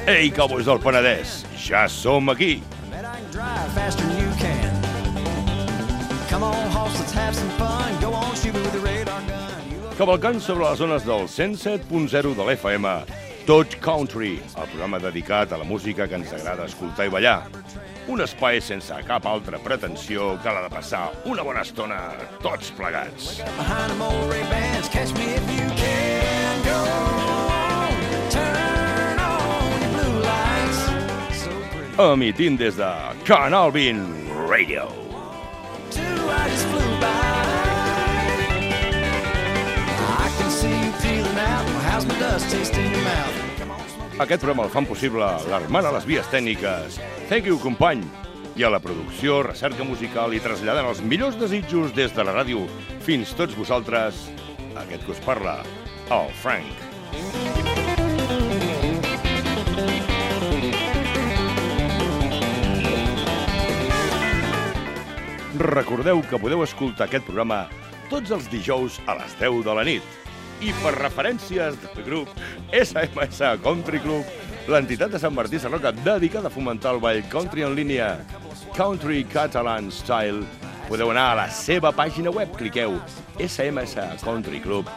Ei, cowboys del Penedès, ja som aquí. Cavalcant sobre les zones del 107.0 de l'FM, Tot Country, el programa dedicat a la música que ens agrada escoltar i ballar. Un espai sense cap altra pretensió que la de passar una bona estona tots plegats. Emitint des de Canal 20 Radio. Aquest programa el fan possible l'Armand a les vies tècniques. Thank you, company. I a la producció, recerca musical i traslladant els millors desitjos des de la ràdio fins tots vosaltres, aquest que us parla, el Frank. Recordeu que podeu escoltar aquest programa tots els dijous a les 10 de la nit. I per referències del grup SMS Country Club, l'entitat de Sant Martí Sarroca dedicada a fomentar el ball country en línia Country Catalan Style, podeu anar a la seva pàgina web, cliqueu smscountryclub.cat.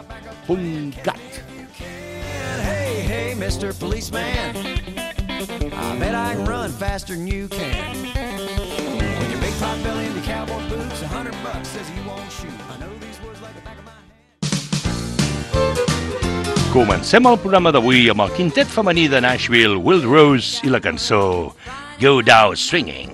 Hey, hey, Mr. Policeman, I bet I can run faster than you can. With your big pot belly and your cowboy boots, $100 says you won't shoot. I know these words like the back of my hand. Comencem el programa d'avui amb el quintet femení de Nashville, Wild Rose, i la cançó Go Down Swinging.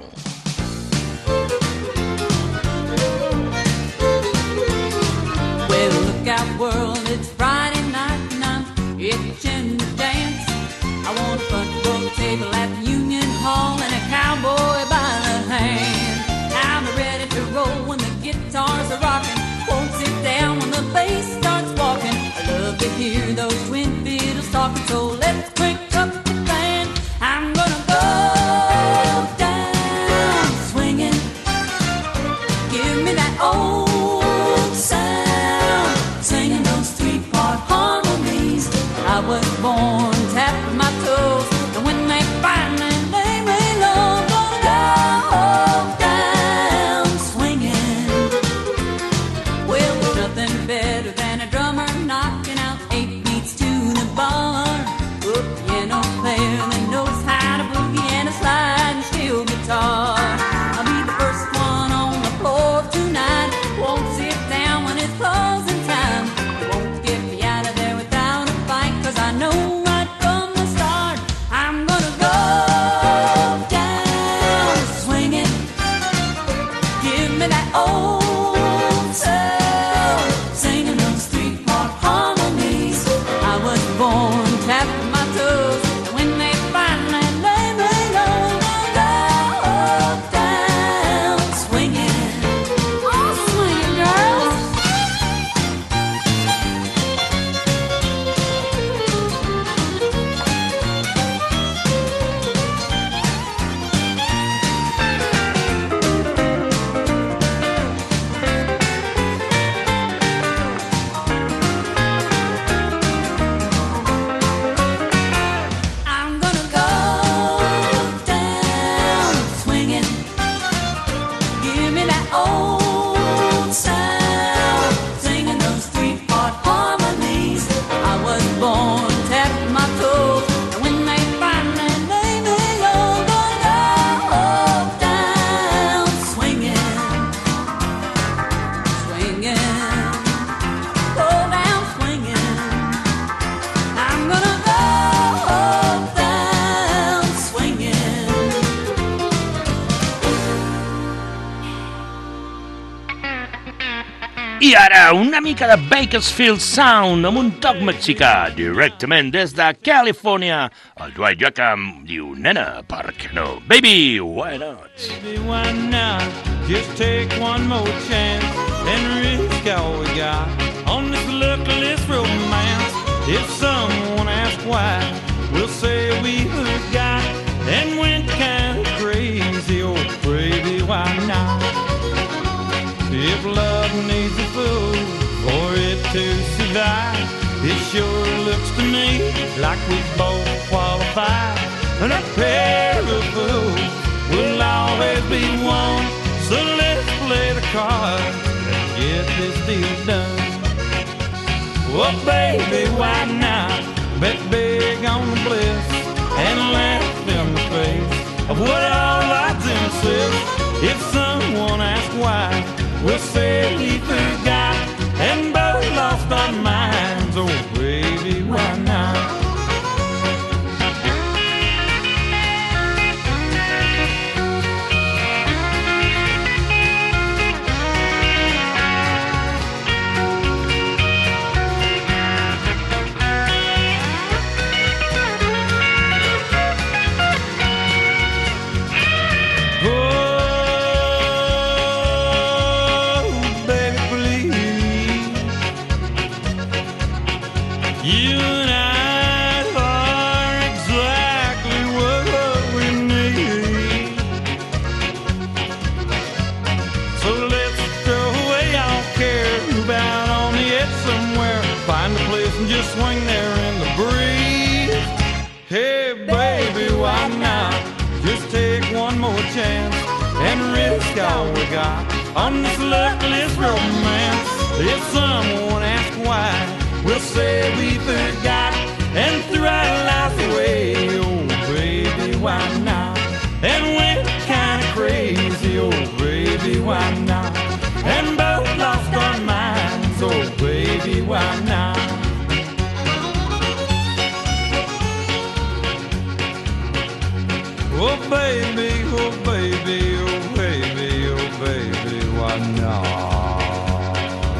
Well, look out world, it's Friday night and I'm itching to dance. I want a front row table at the Union Hall and a cowboy by the hand. I'm ready to roll when the guitars are rocking. Won't sit down when the bass starts walking. I love to hear those twin fiddles talking, so let's crank up the band. I'm gonna go down swinging. Give me that old sound, singing those three-part harmonies. I was born tapping my toes, and when they finally lay me low, gonna go down swinging. Well, there's nothing better than a drummer knocking out 8 beats to the bar. A piano player that knows how to boogie and a slide and steel guitar. I'll be the first one on the floor tonight. Won't sit down when it's closing time. They won't get me out of there without a fight, 'cause I know right from the start I'm gonna go down swinging. Give me that old soul, singing those three-part harmonies. I was born tapping my toes, and when they finally lay me low, go down swinging. Oh, swinging, girls. I'm gonna go down swinging. Give me that old sound, singing those three-part harmonies. I was born tapping my toes, and when they finally lay me low, gonna go down swinging, swinging, go down swinging. I'm gonna go down swinging. I ara, una mica de Bakersfield Sound amb un toc mexicà, directament des de Califòrnia. El Dwight Yoakam diu, nena, per què no? Baby, why not? Baby, why not? Just take one more chance and risk all we got on this luckless romance. If someone asks why, we'll say we forgot and went kind of crazy. Oh, baby, why not? If love needs a fool for it to survive, it sure looks to me like we both qualify. and a pair of fools will always be one. So let's play the cards and get this deal done. Oh, baby, why not bet big on the bliss and laugh in the face of what all odds insist? If someone asks why, we'll say we forgot and both lost our minds. Oh, baby, why not? Swing there in the breeze. Hey, baby, why not just take one more chance and risk all we got on this luckless romance? If someone asks why, we'll say we forgot and threw our lives away. Oh, baby, why not? And went kind of crazy. Oh, baby, why not? And both lost our minds. Oh, baby, why not? Oh baby, oh baby, oh baby, oh baby, why not?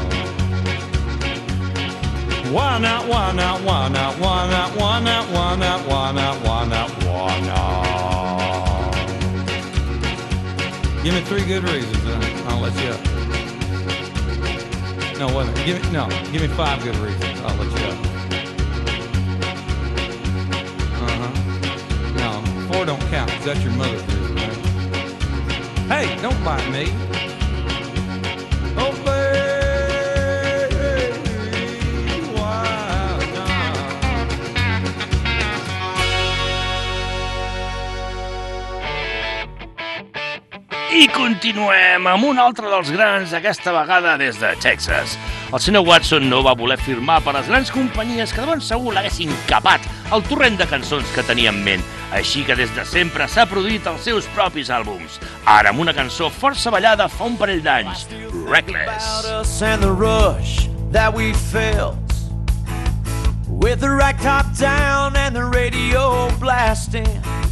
Why not, why not, why not, why not, why not, why not, why not, why not, why not? Give me 3 good reasons, I'll let you up. No, wait a minute, give me 5 good reasons, I'll let you up. 4 don't count, because that's your mother's reason, right? Hey, don't bite me. Oh, baby, why not? I continuem amb un altre dels grans, aquesta vegada des de Texas. El senyor Watson no va voler firmar per les grans companyies que de ben segur l'haguessin capat el torrent de cançons que tenia en ment, així que des de sempre s'ha produït els seus propis àlbums. Ara amb una cançó força ballada fa un parell d'anys, Reckless. And the rush that we felt with the rack top down and the radio blasting.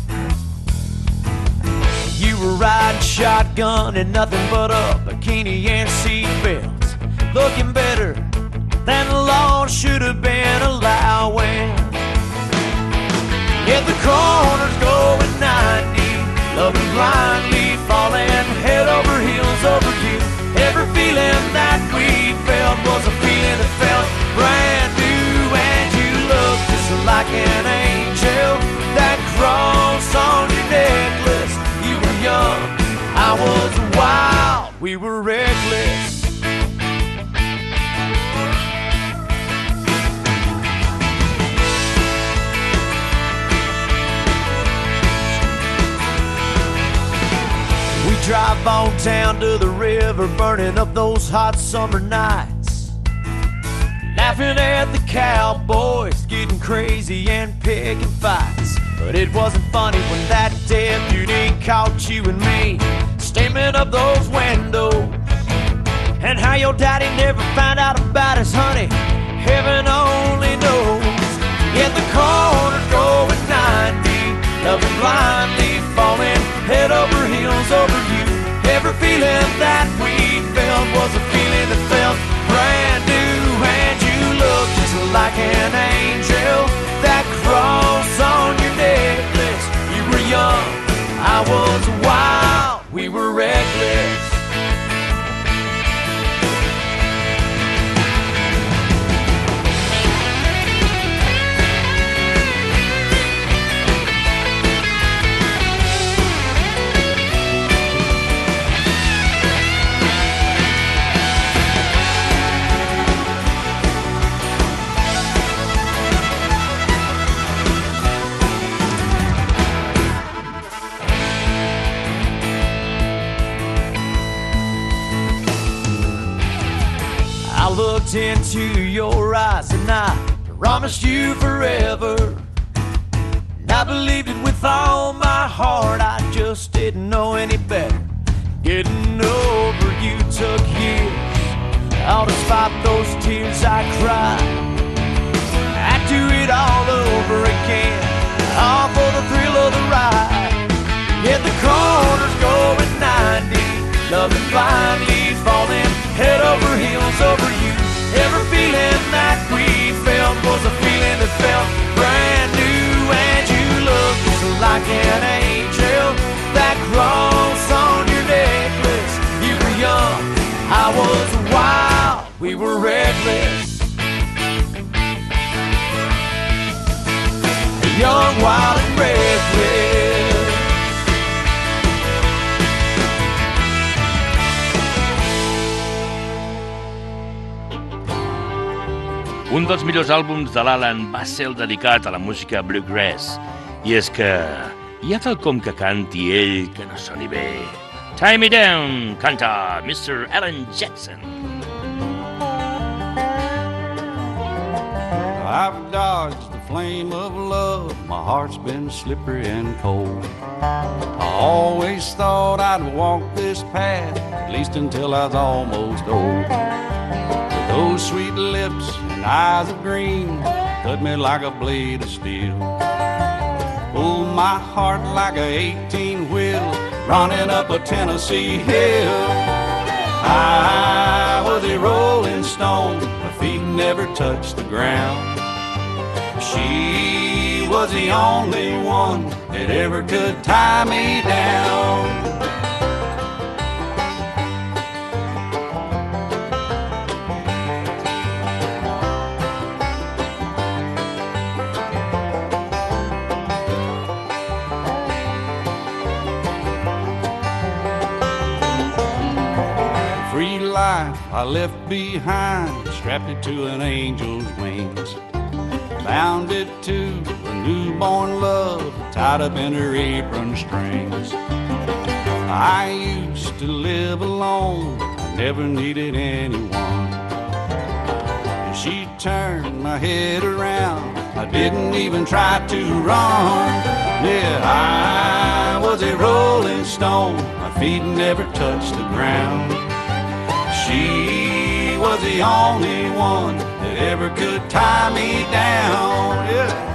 You were riding shotgun and nothing but a bikini and seatbelts, looking better than the law should have been allowing. Yeah, the corner's going 90, loving blindly, falling head over heels over you. Every feeling that we felt was a feeling that felt brand new, and you looked just like an angel. That cross on your necklace, you were young, I was wild, we were reckless. Drive on down to the river, burning up those hot summer nights, laughing at the cowboys, getting crazy and picking fights. But it wasn't funny when that deputy caught you and me steaming up those windows, and how your daddy never found out about his honey, heaven only knows. Yeah, the corner's going 90, loving blindly, falling head over heels over you. Every feeling that we felt was a feeling that felt brand new, and you looked just like an angel. That cross on your necklace, you were young, I was wild, we were reckless. looked into your eyes and I promised you forever. And I believed it with all my heart, I just didn't know any better. Getting over you took years. Oh, despite those tears I cried, I'd do it all over again, all for the thrill of the ride. Hit the corners going 90, loving blindly, falling head over heels over you. Every feeling that we felt was a feeling that felt brand new. And you looked just like an angel, that cross on your necklace. You were young, I was wild, we were reckless. Young, wild, and reckless. Un dels millors àlbums de l'Alan va ser el dedicat a la música bluegrass. I és que hi ha quelcom que canti ell que no soni bé. Tie Me Down, canta Mr. Alan Jackson. I've dodged the flame of love, my heart's been slippery and cold. I always thought I'd walk this path, at least until I was almost old. With those sweet lips and eyes of green, cut me like a blade of steel. Pulled my heart like a 18-wheel, running up a Tennessee hill. I was a rolling stone, my feet never touched the ground. She was the only one that ever could tie me down. Free life I left behind, strapped it to an angel's wings. Bound it to a newborn love, tied up in her apron strings. I used to live alone, I never needed anyone. And she turned my head around, I didn't even try to run. Yeah, I was a rolling stone, my feet never touched the ground. She was the only one that ever could tie me down. Yeah.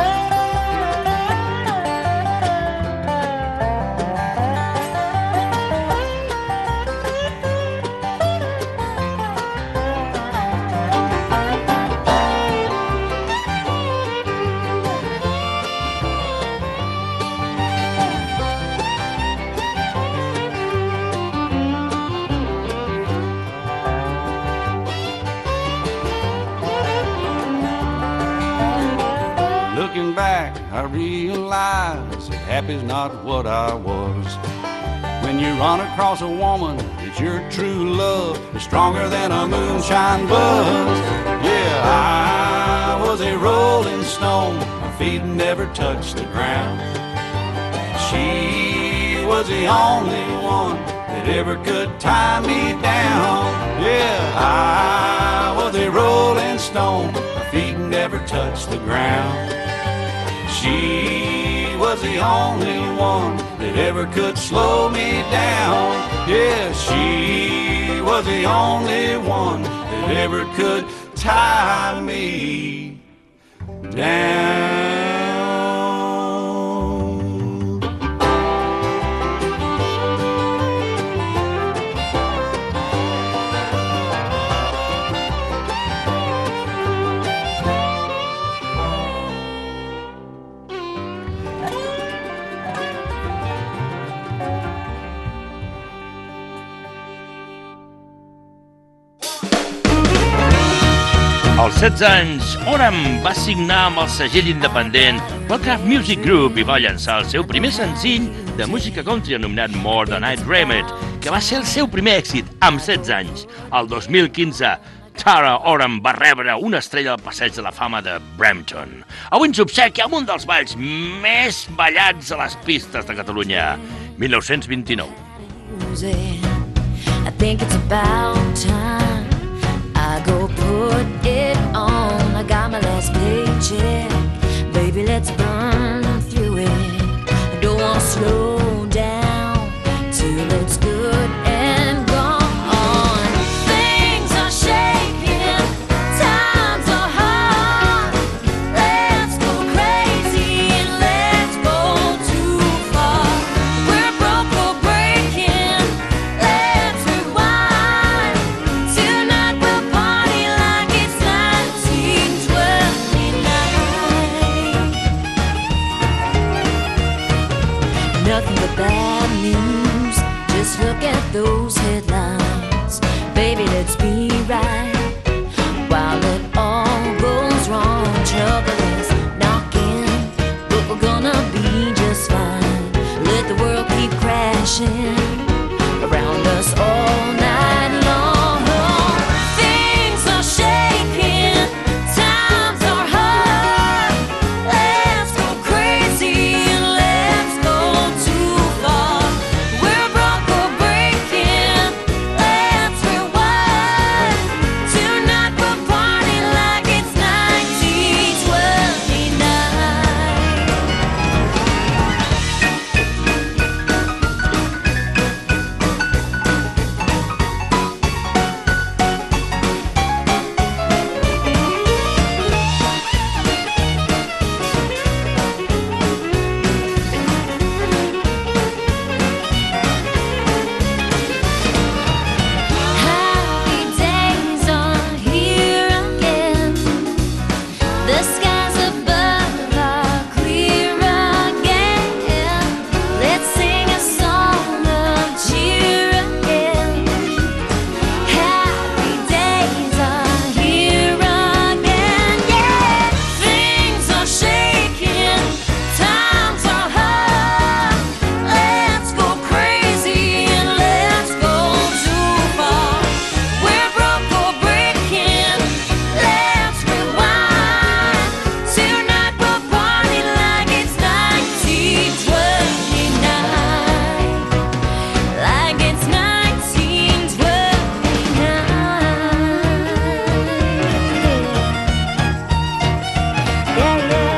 Looking back, I realize that happy's not what I was. When you run across a woman that's your true love, is stronger than a moonshine buzz. Yeah, I was a rolling stone, my feet never touched the ground. She was the only one that ever could tie me down. Yeah, I was a rolling stone, my feet never touched the ground. She was the only one that ever could slow me down. Yeah, she was the only one that ever could tie me down. Als 16 anys, Oram va signar amb el segell independent Wildcraft Music Group i va llançar el seu primer senzill de música country anomenat More Than I Dreamed, que va ser el seu primer èxit amb 16 anys. El 2015, Tara Oram va rebre una estrella al Passeig de la Fama de Brampton. Avui ens obsequia amb un dels balls més ballats a les pistes de Catalunya, 1929. I think it's about time I I go put it on. I got my last paycheck. Baby, let's burn through it. I don't want to slow down till it's good and gone. Things are shaking, times are hard. Let's go crazy and let's go too far. We're broke or breaking, let's rewind. Tonight we'll party like it's 1929. Nothing but bad news, just look at those headlines. Baby, let's be right while it all goes wrong. Trouble is knocking, but we're gonna be just fine. Let the world keep crashing around us all night long. Things are shaking, times are hard. Let's go crazy and let's go too far. We're broke or breaking, let's rewind. Tonight we'll party like it's 1929. Happy days are here again. The skies above are clear again. Let's sing a song of cheer again. Happy days are here again. Yeah, things are shaking, times are hard. Let's go crazy and let's go too far. We're broke or breaking, let's rewind. Tonight we'll party like it's 1929. Like it's 1929. Yeah,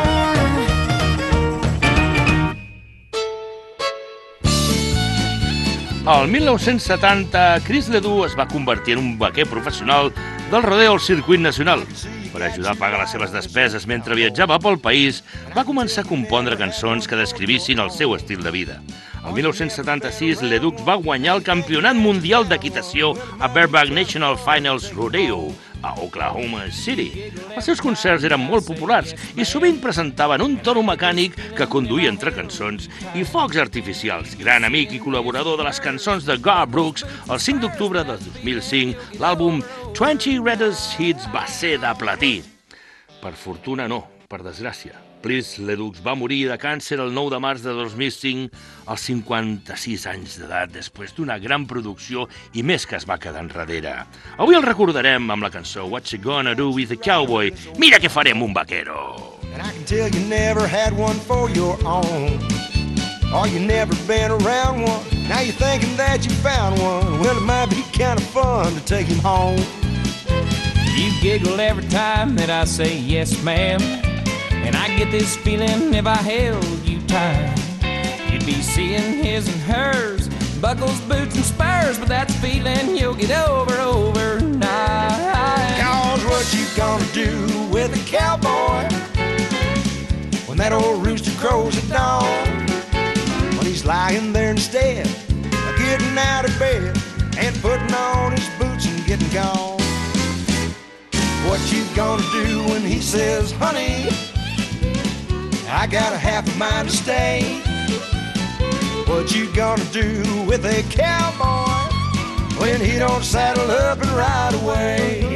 yeah. El 1970, Chris Ledoux es va convertir en un vaquer professional del rodeo al circuit nacional. Per ajudar a pagar les seves despeses mentre viatjava pel país, va començar a compondre cançons que descrivissin el seu estil de vida. El 1976, Ledoux va guanyar el Campionat Mundial d'Equitació a Bareback National Finals Rodeo, a Oklahoma City. Els seus concerts eren molt populars i sovint presentaven un toro mecànic que conduïa entre cançons i focs artificials. Gran amic i col·laborador de les cançons de Garth Brooks, el 5 d'octubre de 2005, l'àlbum 20 Greatest Hits va ser de platí. Per fortuna no, per desgràcia. Chris Ledoux va morir de càncer el 9 de març de 2005 als 56 anys d'edat, després d'una gran producció i més que es va quedar enrere. Avui el recordarem amb la cançó What You Gonna Do With a Cowboy? Mira què farem un vaquero! And I can tell you never had one for your own, or you never been around one. Now you're thinking that you found one. Well, it might be kind of fun to take him home. You giggle every time that I say yes, ma'am, and I get this feeling if I held you tight, you'd be seeing his and hers, buckles, boots, and spurs, but that's a feeling you'll get over overnight. Cause what you gonna do with a cowboy when that old rooster crows at dawn? When he's lying there instead of getting out of bed and putting on his boots and getting gone. What you gonna do when he says, honey, I got a half a mind to stay? What you gonna do with a cowboy when he don't saddle up and ride away?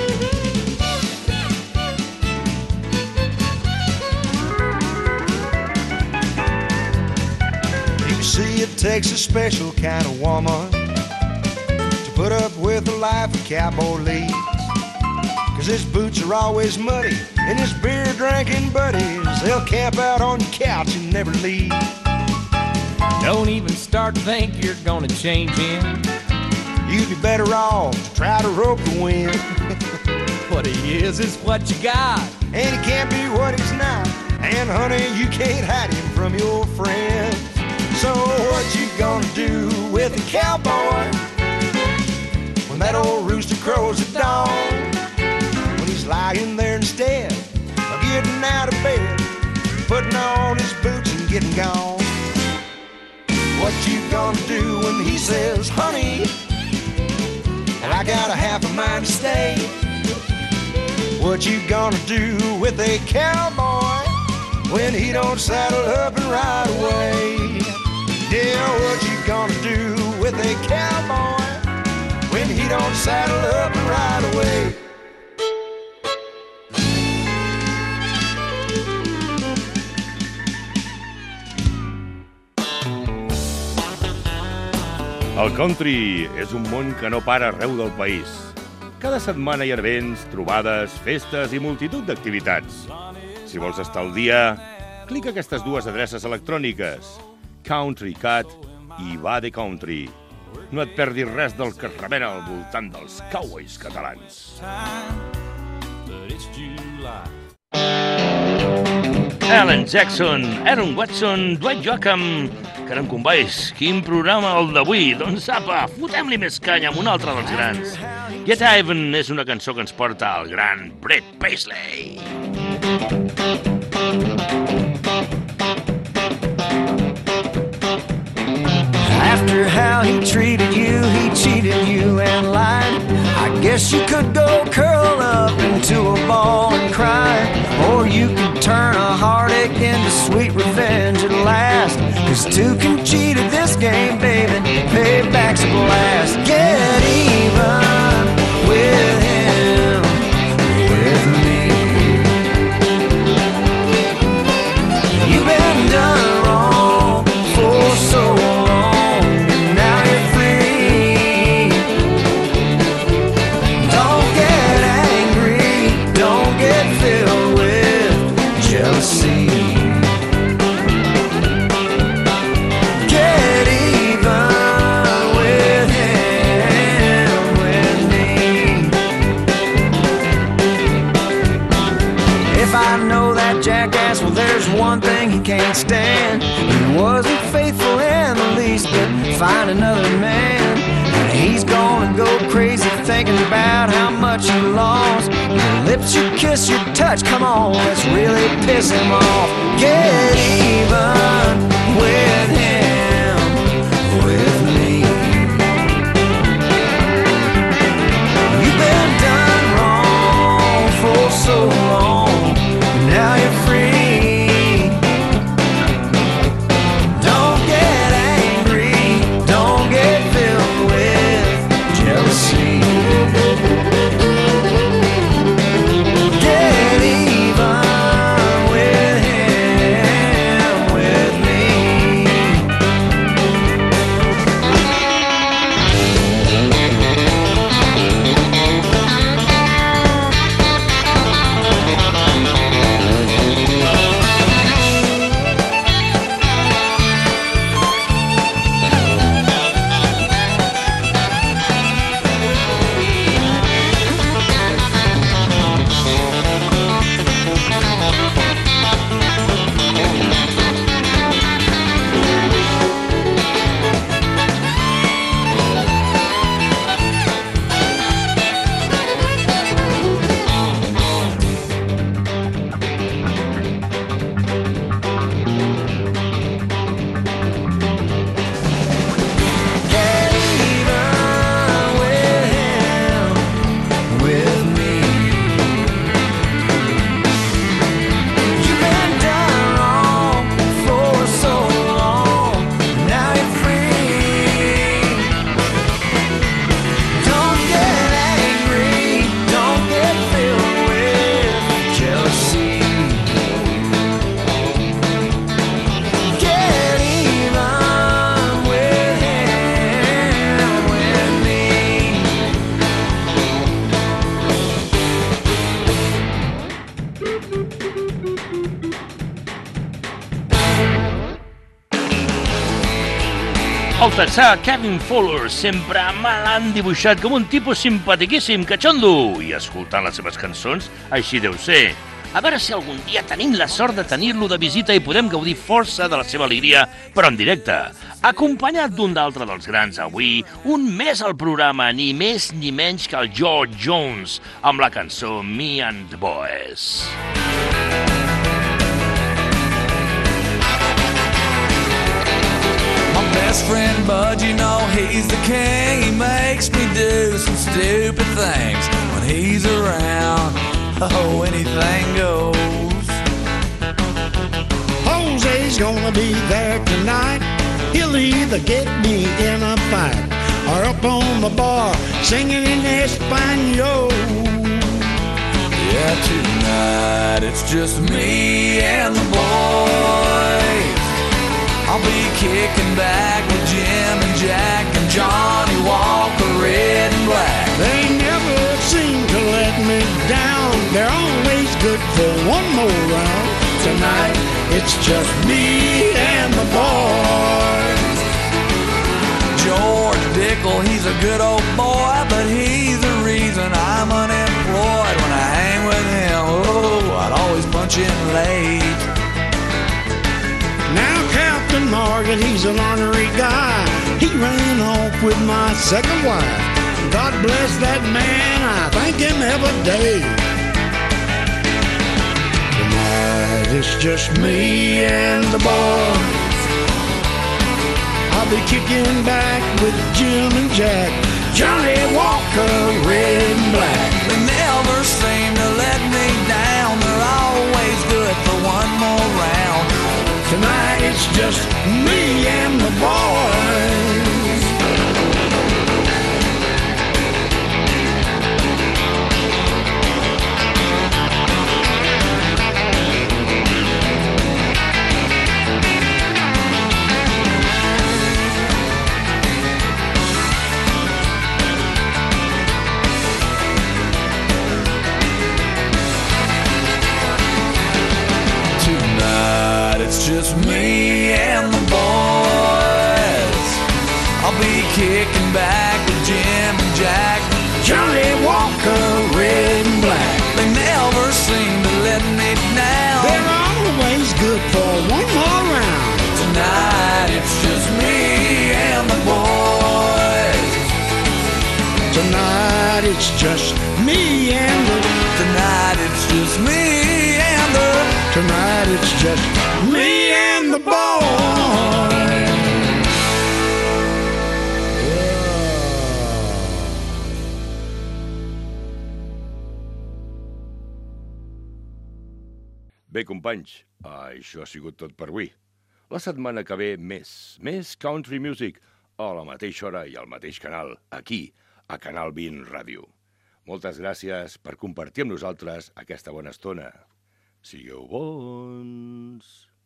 You see, it takes a special kind of woman to put up with the life a cowboy leads. 'Cause his boots are always muddy, and his beer-drinking buddies, they'll camp out on your couch and never leave. Don't even start to think you're gonna change him. You'd be better off to try to rope the wind. What he is what you got. And he can't be what he's not. And honey, you can't hide him from your friends. So what you gonna do with a cowboy when that old rooster crows at dawn? When he's lying there instead of getting out of bed, putting on his boots and getting gone. What you gonna do when he says, honey, I got a half a mind to stay? What you gonna do with a cowboy when he don't saddle up and ride away? Yeah, what you gonna do with a cowboy when he don't saddle up and ride away? El country és un món que no para arreu del país. Cada setmana hi ha events, trobades, festes i multitud d'activitats. Si vols estar al dia, clica aquestes dues adreces electròniques, Country Cat i Va de Country. No et perdis res del que es remena al voltant dels cowboys catalans. Alan Jackson, Aaron Watson, Dwight Yoakam... Caram, companys, quin programa el d'avui? Doncs apa, fotem-li més canya amb un altre dels grans. Get Even és una cançó que ens porta al gran Brett Paisley. After how he treated you, he cheated you and lied. I guess you could go curl up into a ball and cry, or you could turn a heartache into sweet revenge at last. 'Cause two can cheat at this game, baby, payback's a blast. Get even with him, with me. You've been done wrong for so long, and now you're free. Don't get angry, don't get filled with jealousy. There's one thing he can't stand. He wasn't faithful in the least, but find another man, and he's gonna go crazy thinking about how much you lost. Your lips, your kiss, your touch, come on, let's really piss him off. Get even with him, with me. You've been done wrong for so long, now you're free. Get even with him, El texà Kevin Fowler sempre me l'han dibuixat com un tipus simpatiquíssim, catxondo, i escoltant les seves cançons, així deu ser. A veure si algun dia tenim la sort de tenir-lo de visita i podem gaudir força de la seva alegria, però en directe. Acompanyat d'un d'altre dels grans avui, un més al programa, ni més ni menys que el George Jones, amb la cançó Me and the Boys. Best friend Bud, you know he's the king. He makes me do some stupid things when he's around. Oh, anything goes. Jose's gonna be there tonight. He'll either get me in a fight or up on the bar singing in Espanol. Yeah, tonight it's just me and the boys. I'll be kicking back with Jim and Jack and Johnny Walker, red and black. They never seem to let me down. They're always good for one more round. Tonight, it's just me and the boys. George Dickel, he's a good old boy, but he's the reason I'm unemployed. When I hang with him, oh, I'd always punch in late. Now Captain Morgan, he's an ornery guy. He ran off with my second wife. God bless that man, I thank him every day. Tonight it's just me and the boys. I'll be kicking back with Jim and Jack, Johnny Walker, red and black. They never seem to let me down. They're always good for one more round. Tonight it's just me and the boys. It's just me and the boys. I'll be kicking back with Jim and Jack, Johnny Walker, red and black. They never seem to let me down. They're always good for one more round. Tonight it's just me and the boys. Tonight it's just me and the. Tonight it's just me and the. Tonight it's just me and the boys. Bé, companys, això ha sigut tot per avui. La setmana que ve més country music, a la mateixa hora i al mateix canal, aquí, a Canal 20 Ràdio. Moltes gràcies per compartir amb nosaltres aquesta bona estona. Sigueu bons!